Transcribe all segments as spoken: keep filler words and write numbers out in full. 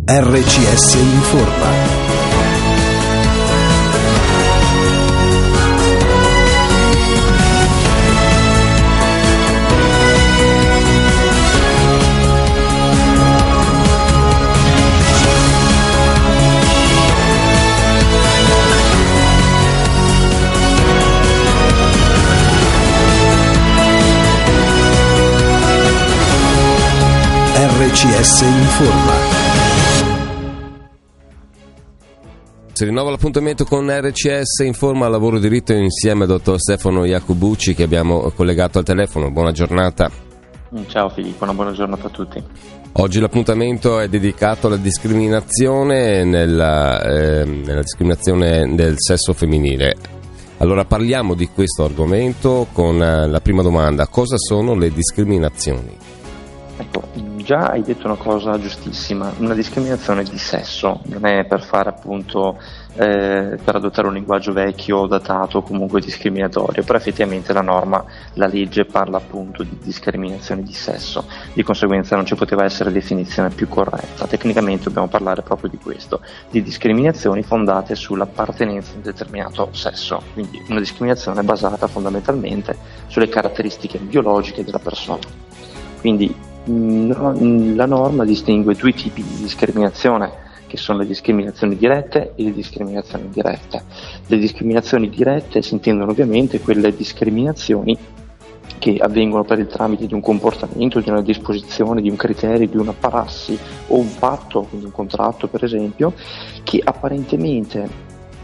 R C S Informa. R C S Informa. Si rinnova l'appuntamento con R C S Informa Lavoro e Diritto insieme al dottor Stefano Iacobucci, che abbiamo collegato al telefono. Buona giornata. Ciao Filippo, una buona giornata a tutti. Oggi l'appuntamento è dedicato alla discriminazione nella, eh, nella discriminazione del sesso femminile. Allora parliamo di questo argomento con la prima domanda: cosa sono le discriminazioni? Ecco, già hai detto una cosa giustissima, una discriminazione di sesso, non è per fare appunto, eh, per adottare un linguaggio vecchio, datato o comunque discriminatorio, però effettivamente la norma, la legge parla appunto di discriminazione di sesso, di conseguenza non ci poteva essere definizione più corretta. Tecnicamente dobbiamo parlare proprio di questo, di discriminazioni fondate sull'appartenenza a un determinato sesso, quindi una discriminazione basata fondamentalmente sulle caratteristiche biologiche della persona. Quindi la norma distingue due tipi di discriminazione, che sono le discriminazioni dirette e le discriminazioni indirette. Le discriminazioni dirette si intendono ovviamente quelle discriminazioni che avvengono per il tramite di un comportamento, di una disposizione, di un criterio, di una prassi o un patto, quindi un contratto per esempio, che apparentemente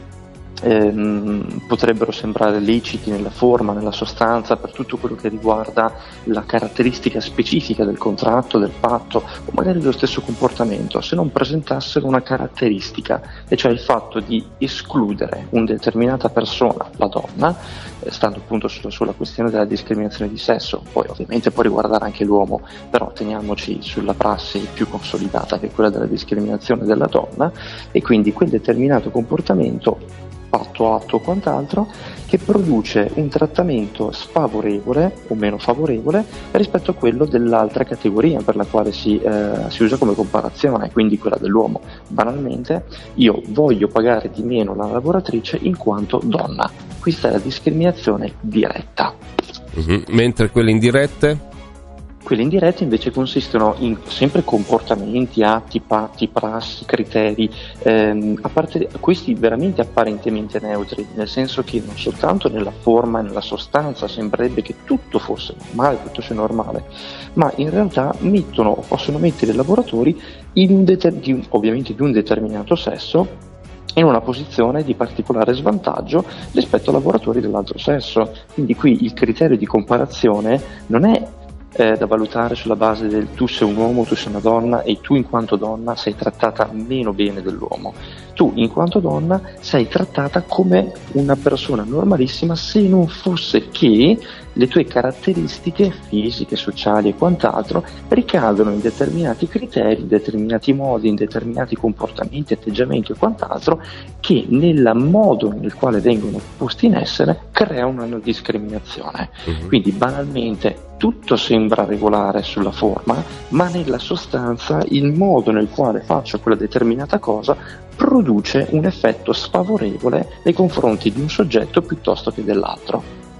Ehm, potrebbero sembrare leciti nella forma, nella sostanza, per tutto quello che riguarda la caratteristica specifica del contratto, del patto o magari dello stesso comportamento, se non presentassero una caratteristica, e cioè il fatto di escludere una determinata persona, la donna, eh, stando appunto sulla, sulla questione della discriminazione di sesso. Poi ovviamente può riguardare anche l'uomo, però teniamoci sulla prassi più consolidata, che è quella della discriminazione della donna, e quindi quel determinato comportamento, patto, atto o quant'altro, che produce un trattamento sfavorevole o meno favorevole rispetto a quello dell'altra categoria per la quale si, eh, si usa come comparazione, quindi quella dell'uomo. Banalmente, io voglio pagare di meno la lavoratrice in quanto donna. Questa è la discriminazione diretta. Uh-huh. Mentre quelle indirette? Quelle indirette invece consistono in sempre comportamenti, atti, patti, prassi, criteri, ehm, a parte questi veramente apparentemente neutri, nel senso che non soltanto nella forma e nella sostanza sembrerebbe che tutto fosse normale, tutto sia normale, ma in realtà mettono o possono mettere i lavoratori in un deter- di un, ovviamente di un determinato sesso in una posizione di particolare svantaggio rispetto a lavoratori dell'altro sesso. Quindi qui il criterio di comparazione non è Eh, da valutare sulla base del tu sei un uomo, tu sei una donna e tu in quanto donna sei trattata meno bene dell'uomo. Tu in quanto donna sei trattata come una persona normalissima, se non fosse che le tue caratteristiche fisiche, sociali e quant'altro ricadono in determinati criteri, in determinati modi, in determinati comportamenti, atteggiamenti e quant'altro, che nel modo nel quale vengono posti in essere creano una discriminazione. Uh-huh. Quindi banalmente tutto sembra regolare sulla forma, ma nella sostanza il modo nel quale faccio quella determinata cosa produce un effetto sfavorevole nei confronti di un soggetto piuttosto che dell'altro.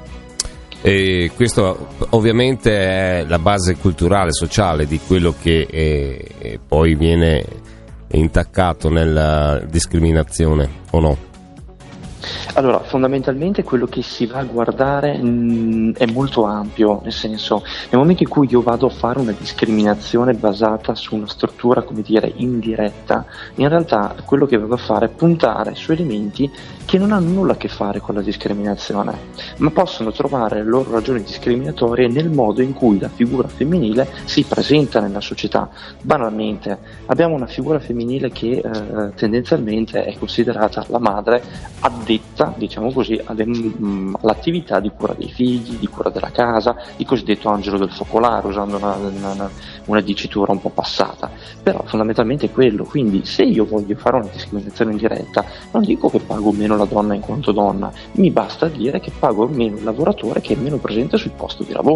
E questo ovviamente è la base culturale, sociale di quello che è, poi viene intaccato nella discriminazione, o no? Allora, fondamentalmente quello che si va a guardare mh, è molto ampio, nel senso, nel momento in cui io vado a fare una discriminazione basata su una struttura, come dire, indiretta, in realtà quello che vado a fare è puntare su elementi che non hanno nulla a che fare con la discriminazione, ma possono trovare le loro ragioni discriminatorie nel modo in cui la figura femminile si presenta nella società. Banalmente, abbiamo una figura femminile che eh, tendenzialmente è considerata la madre addetta, diciamo così, alle, mh, all'attività di cura dei figli, di cura della casa, il cosiddetto angelo del focolare, usando una, una, una dicitura un po' passata. Però fondamentalmente è quello, quindi se io voglio fare una discriminazione indiretta, non dico che pago meno la donna in quanto donna, mi basta dire che pago meno il lavoratore che è meno presente sul posto di lavoro.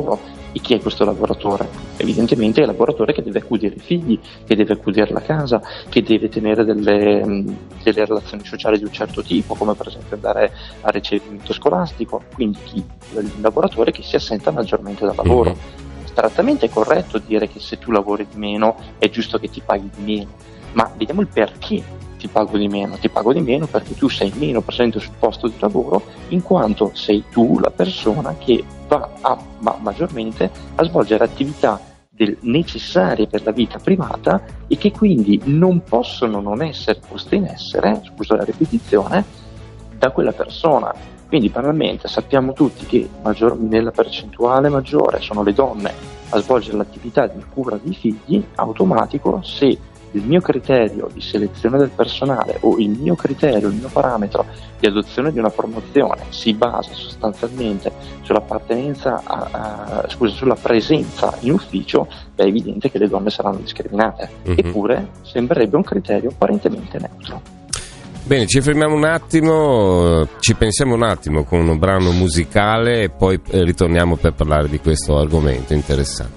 E chi è questo lavoratore? Evidentemente è il lavoratore che deve accudire i figli, che deve accudire la casa, che deve tenere delle, mh, delle relazioni sociali di un certo tipo, come per esempio andare a ricevimento scolastico, quindi chi? Il lavoratore che si assenta maggiormente dal lavoro. Mm-hmm. Strettamente è corretto dire che se tu lavori di meno è giusto che ti paghi di meno, ma vediamo il perché ti pago di meno. Ti pago di meno perché tu sei meno presente sul posto di lavoro, in quanto sei tu la persona che va a, ma maggiormente a svolgere attività del, necessarie per la vita privata e che quindi non possono non essere poste in essere, scusa la ripetizione, da quella persona. Quindi banalmente sappiamo tutti che maggior, nella percentuale maggiore sono le donne a svolgere l'attività di cura dei figli. Automatico, se il mio criterio di selezione del personale o il mio criterio, il mio parametro di adozione di una promozione si basa sostanzialmente sull'appartenenza a, a, scusa, sulla presenza in ufficio, è evidente che le donne saranno discriminate. Mm-hmm. Eppure sembrerebbe un criterio apparentemente neutro. Bene, ci fermiamo un attimo, ci pensiamo un attimo con un brano musicale e poi ritorniamo per parlare di questo argomento interessante.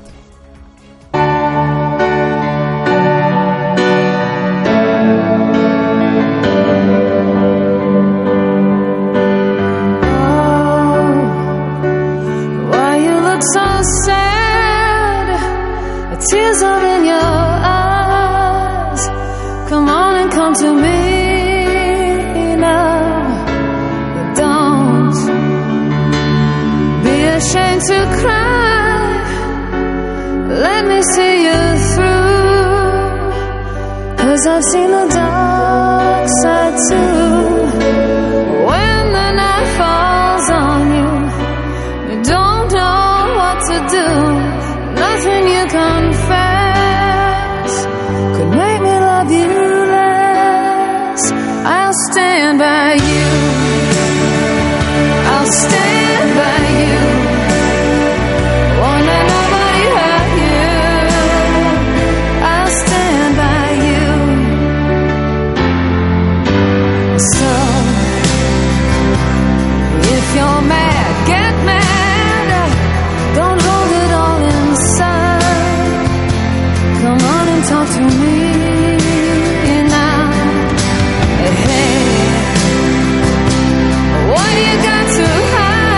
Tears are in your eyes. Come on and come to me now. Don't be ashamed to cry. Let me see you through. 'Cause I've seen the dark side too. When the night falls on you, you don't know what to do. Nothing you confess could make me love you less. I'll stand by you. I'll stand by you. Won't let nobody hurt you. I'll stand by you. So, if you're mad, get mad. Don't hold it all inside. Come on and talk to me now. Hey, what you got to hide?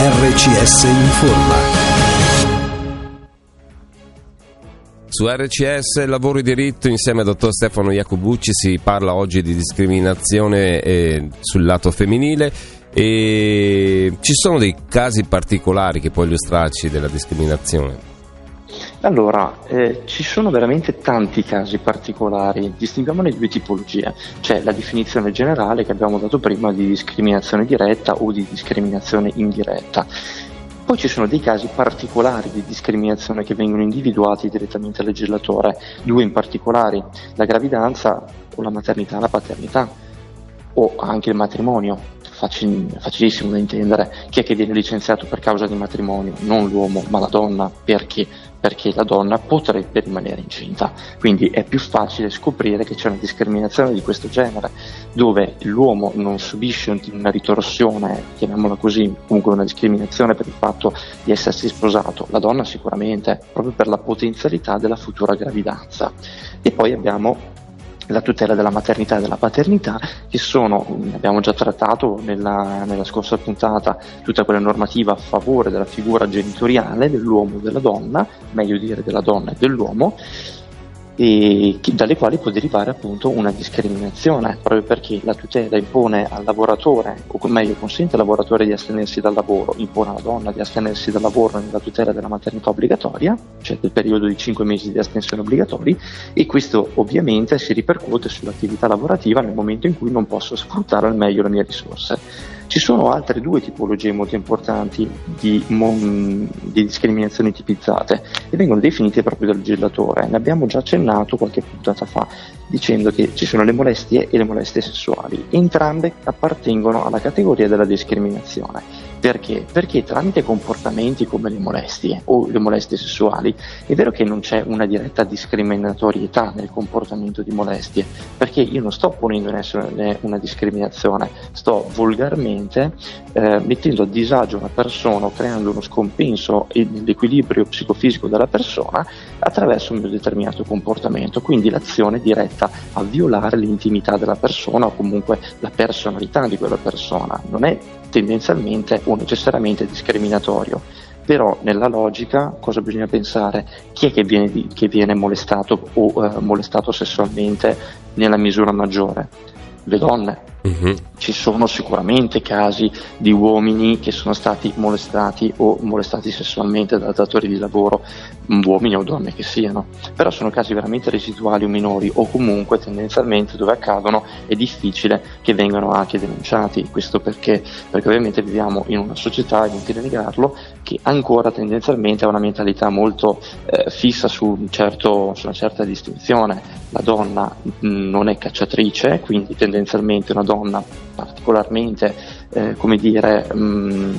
R C S Informa. Su R C S Lavoro e Diritto, insieme al dottor Stefano Iacobucci, si parla oggi di discriminazione eh, sul lato femminile, e ci sono dei casi particolari che puoi illustrarci della discriminazione? Allora, eh, ci sono veramente tanti casi particolari, distinguiamone due tipologie. C'è la definizione generale che abbiamo dato prima di discriminazione diretta o di discriminazione indiretta. Poi ci sono dei casi particolari di discriminazione che vengono individuati direttamente dal legislatore, due in particolare: la gravidanza o la maternità, la paternità, o anche il matrimonio. Facil, facilissimo da intendere. Chi è che viene licenziato per causa di matrimonio? Non l'uomo, ma la donna. Perché? Perché la donna potrebbe rimanere incinta. Quindi è più facile scoprire che c'è una discriminazione di questo genere, dove l'uomo non subisce una ritorsione, chiamiamola così, comunque una discriminazione per il fatto di essersi sposato. La donna sicuramente, proprio per la potenzialità della futura gravidanza. E poi abbiamo la tutela della maternità e della paternità, che sono, abbiamo già trattato nella, nella scorsa puntata, tutta quella normativa a favore della figura genitoriale dell'uomo e della donna, meglio dire della donna e dell'uomo, e dalle quali può derivare appunto una discriminazione, proprio perché la tutela impone al lavoratore, o meglio consente al lavoratore di astenersi dal lavoro, impone alla donna di astenersi dal lavoro nella tutela della maternità obbligatoria, cioè del periodo di cinque mesi di astensione obbligatori, e questo ovviamente si ripercuote sull'attività lavorativa nel momento in cui non posso sfruttare al meglio le mie risorse. Ci sono altre due tipologie molto importanti di, di discriminazioni tipizzate e vengono definite proprio dal legislatore. Ne abbiamo già accennato qualche puntata fa, dicendo che ci sono le molestie e le molestie sessuali. Entrambe appartengono alla categoria della discriminazione. Perché? Perché tramite comportamenti come le molestie o le molestie sessuali è vero che non c'è una diretta discriminatorietà nel comportamento di molestie, perché io non sto ponendo in essere una discriminazione, sto volgarmente eh, mettendo a disagio una persona o creando uno scompenso nell'equilibrio psicofisico della persona attraverso un mio determinato comportamento, quindi l'azione diretta a violare l'intimità della persona o comunque la personalità di quella persona. Non è tendenzialmente o necessariamente discriminatorio, però nella logica cosa bisogna pensare? Chi è che viene, di, che viene molestato o eh, molestato sessualmente nella misura maggiore? Le donne. Uh-huh. Ci sono sicuramente casi di uomini che sono stati molestati o molestati sessualmente da datori di lavoro, uomini o donne che siano, però sono casi veramente residuali o minori, o comunque tendenzialmente dove accadono è difficile che vengano anche denunciati. Questo perché? Perché ovviamente viviamo in una società, è inutile negarlo, che ancora tendenzialmente ha una mentalità molto eh, fissa su, un certo, su una certa distinzione. La donna mh, non è cacciatrice, quindi tendenzialmente una donna particolarmente, eh, come dire, mh,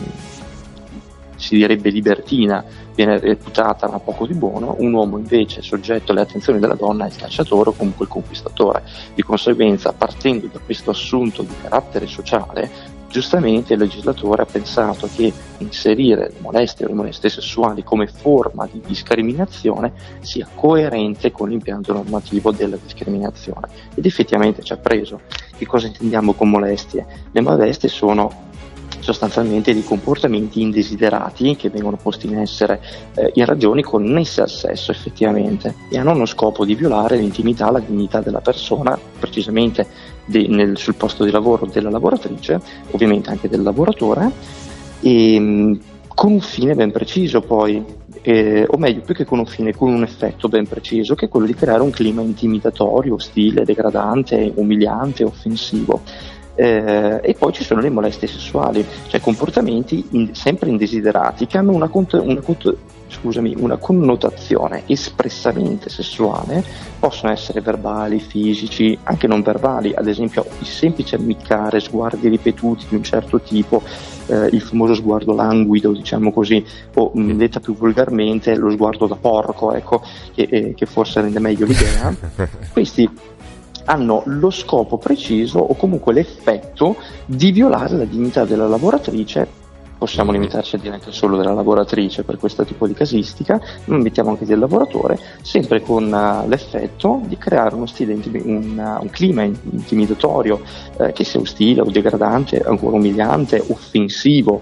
si direbbe libertina, viene reputata a poco di buono. Un uomo invece soggetto alle attenzioni della donna è il cacciatore o comunque il conquistatore. Di conseguenza, partendo da questo assunto di carattere sociale, giustamente il legislatore ha pensato che inserire le molestie o le molestie sessuali come forma di discriminazione sia coerente con l'impianto normativo della discriminazione, ed effettivamente ci ha preso. Che cosa intendiamo con molestie? Le molestie sono sostanzialmente dei comportamenti indesiderati che vengono posti in essere eh, in ragioni connesse al sesso effettivamente, e hanno uno scopo di violare l'intimità, la dignità della persona, precisamente de, nel, sul posto di lavoro della lavoratrice, ovviamente anche del lavoratore, e mh, con un fine ben preciso poi, eh, o meglio più che con un fine, con un effetto ben preciso, che è quello di creare un clima intimidatorio, ostile, degradante, umiliante, offensivo. Eh, e poi ci sono le molestie sessuali, cioè comportamenti in, sempre indesiderati che hanno una, cont- una, cont- scusami, una connotazione espressamente sessuale, possono essere verbali, fisici, anche non verbali, ad esempio il semplice ammiccare, sguardi ripetuti di un certo tipo, eh, il famoso sguardo languido, diciamo così, o mh, detta più volgarmente lo sguardo da porco, ecco, che, eh, che forse rende meglio l'idea. Questi hanno lo scopo preciso o comunque l'effetto di violare la dignità della lavoratrice possiamo limitarci a dire anche solo della lavoratrice per questo tipo di casistica, ma mettiamo anche del lavoratore, sempre con uh, l'effetto di creare uno stile intimi- un, uh, un clima intimidatorio, uh, che sia ostile o degradante, ancora umiliante, offensivo,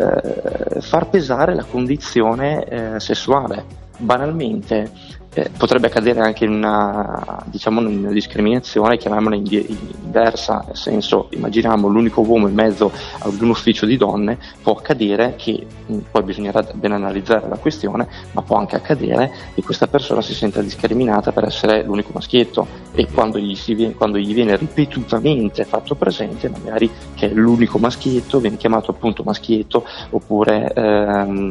uh, far pesare la condizione uh, sessuale. Banalmente eh, potrebbe accadere anche in una, diciamo, una discriminazione, chiamiamola inversa, nel senso, immaginiamo l'unico uomo in mezzo ad un ufficio di donne, può accadere che, mh, poi bisognerà ben analizzare la questione, ma può anche accadere che questa persona si senta discriminata per essere l'unico maschietto, e quando gli, si viene, quando gli viene ripetutamente fatto presente magari che è l'unico maschietto, viene chiamato appunto maschietto, oppure ehm,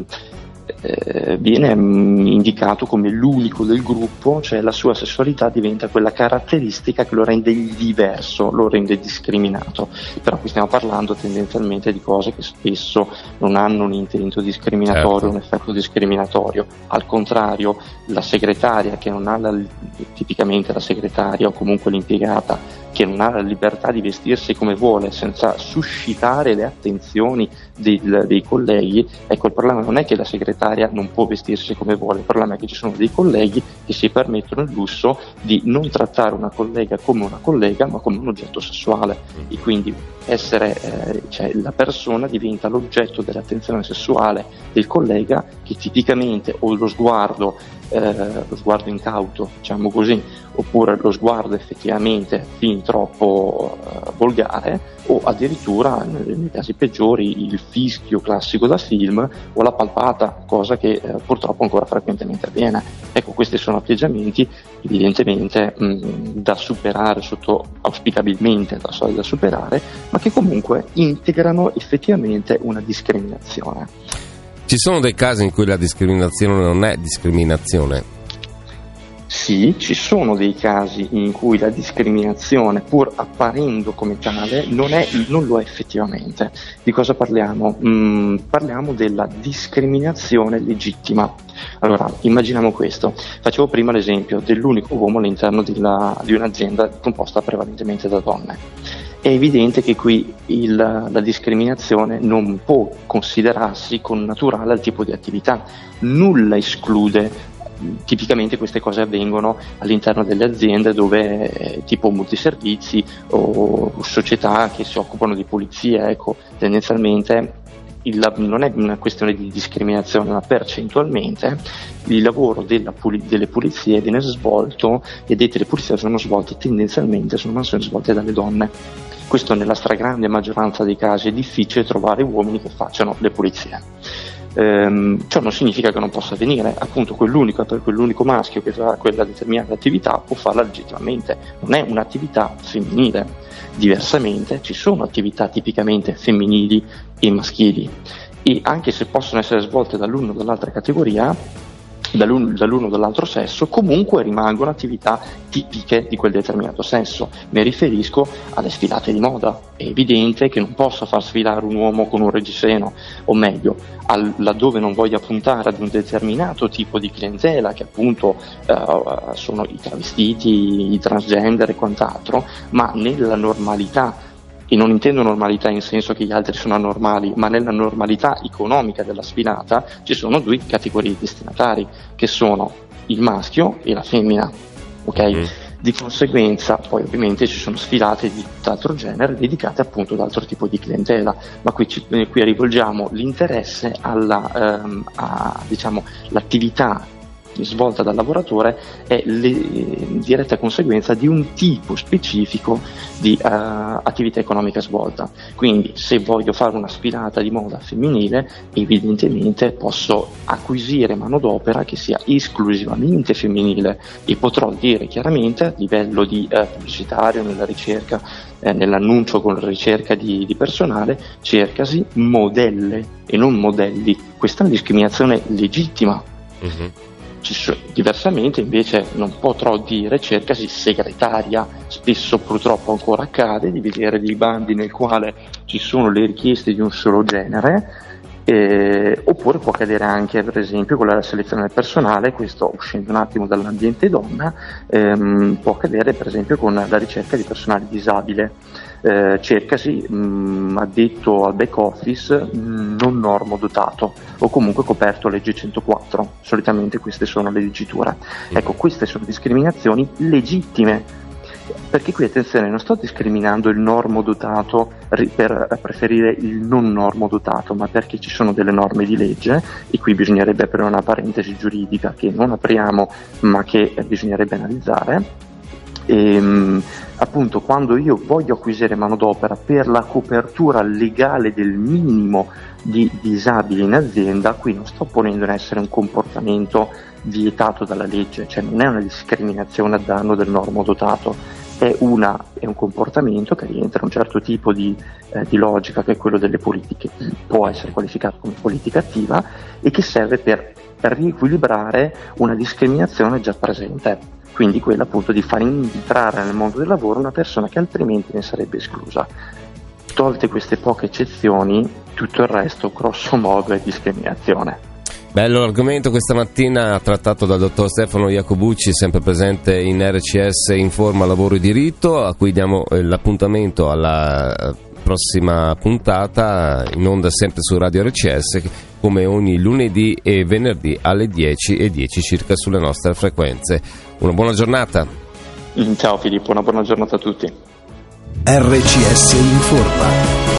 Eh, viene mh, indicato come l'unico del gruppo, cioè la sua sessualità diventa quella caratteristica che lo rende diverso, lo rende discriminato. Però qui stiamo parlando tendenzialmente di cose che spesso non hanno un intento discriminatorio, certo. un effetto discriminatorio. Al contrario, la segretaria che non ha la, tipicamente la segretaria o comunque l'impiegata che non ha la libertà di vestirsi come vuole senza suscitare le attenzioni del, dei colleghi, ecco, il problema non è che la segretaria non può vestirsi come vuole, il problema è che ci sono dei colleghi che si permettono il lusso di non trattare una collega come una collega ma come un oggetto sessuale, e quindi essere, eh, cioè la persona diventa l'oggetto dell'attenzione sessuale del collega, che tipicamente o lo sguardo eh, lo sguardo incauto, diciamo così, oppure lo sguardo effettivamente fin troppo eh, volgare, o addirittura nei, nei casi peggiori il fischio classico da film o la palpata, cosa che eh, purtroppo ancora frequentemente avviene. Ecco, questi sono atteggiamenti evidentemente mh, da superare, sotto auspicabilmente da, da superare, ma che comunque integrano effettivamente una discriminazione. Ci sono dei casi in cui la discriminazione non è discriminazione? Sì, ci sono dei casi in cui la discriminazione, pur apparendo come tale, non, è, non lo è effettivamente. Di cosa parliamo? Mm, parliamo della discriminazione legittima. Allora, immaginiamo questo. Facevo prima l'esempio dell'unico uomo all'interno della, di un'azienda composta prevalentemente da donne. È evidente che qui il, la discriminazione non può considerarsi connaturale al tipo di attività. Nulla esclude. Tipicamente queste cose avvengono all'interno delle aziende dove eh, tipo multiservizi o società che si occupano di pulizia, ecco, tendenzialmente il, non è una questione di discriminazione, ma percentualmente il lavoro della puli- delle pulizie viene svolto, e dette le pulizie sono svolte tendenzialmente, sono mansioni svolte dalle donne. Questo nella stragrande maggioranza dei casi. È difficile trovare uomini che facciano le pulizie. Ehm, ciò non significa che non possa avvenire, appunto quell'unico, per quell'unico maschio che fa quella determinata attività può farla legittimamente, non è un'attività femminile. Diversamente ci sono attività tipicamente femminili e maschili, e anche se possono essere svolte dall'uno o dall'altra categoria, dall'uno, dall'uno o dall'altro sesso, comunque rimangono attività tipiche di quel determinato sesso. Mi riferisco alle sfilate di moda. È evidente che non posso far sfilare un uomo con un reggiseno, o meglio, al, laddove non voglia puntare ad un determinato tipo di clientela, che appunto uh, sono i travestiti, i transgender e quant'altro, ma nella normalità, e non intendo normalità in senso che gli altri sono anormali, ma nella normalità economica della sfilata ci sono due categorie di destinatari, che sono il maschio e la femmina, ok? Mm. Di conseguenza poi ovviamente ci sono sfilate di tutt'altro genere dedicate appunto ad altro tipo di clientela, ma qui, ci, qui rivolgiamo l'interesse alla ehm, a, diciamo, l'attività svolta dal lavoratore è le, in diretta conseguenza di un tipo specifico di uh, attività economica svolta. Quindi se voglio fare una sfilata di moda femminile, evidentemente posso acquisire manodopera che sia esclusivamente femminile, e potrò dire chiaramente a livello di uh, pubblicitario, nella ricerca, eh, nell'annuncio con la ricerca di, di personale, cercasi modelle e non modelli. Questa è una discriminazione legittima. Mm-hmm. Diversamente invece non potrò dire cercasi segretaria. Spesso purtroppo ancora accade di vedere dei bandi nel quale ci sono le richieste di un solo genere, eh, oppure può accadere anche per esempio con la selezione del personale, questo uscendo un attimo dall'ambiente donna, ehm, può accadere per esempio con la ricerca di personale disabile. eh, cercasi mh, addetto al back office mh, non normodotato o comunque coperto legge centoquattro, solitamente queste sono le diciture. Ecco, queste sono discriminazioni legittime, perché qui attenzione, non sto discriminando il normodotato per preferire il non normodotato, ma perché ci sono delle norme di legge, e qui bisognerebbe aprire una parentesi giuridica che non apriamo ma che bisognerebbe analizzare. E, appunto, quando io voglio acquisire manodopera per la copertura legale del minimo di disabili in azienda, qui non sto ponendo in essere un comportamento vietato dalla legge, cioè non è una discriminazione a danno del normodotato, è, una, è un comportamento che rientra in un certo tipo di, eh, di logica, che è quello delle politiche, può essere qualificato come politica attiva, e che serve per, per riequilibrare una discriminazione già presente, quindi quella appunto di far entrare nel mondo del lavoro una persona che altrimenti ne sarebbe esclusa. Tolte queste poche eccezioni, tutto il resto grosso modo è discriminazione. Bello l'argomento questa mattina trattato dal dottor Stefano Iacobucci, sempre presente in R C S Informa Lavoro e Diritto, a cui diamo l'appuntamento alla prossima puntata, in onda sempre su Radio R C S, come ogni lunedì e venerdì alle dieci e dieci circa sulle nostre frequenze. Una buona giornata. Ciao Filippo, una buona giornata a tutti. R C S Informa.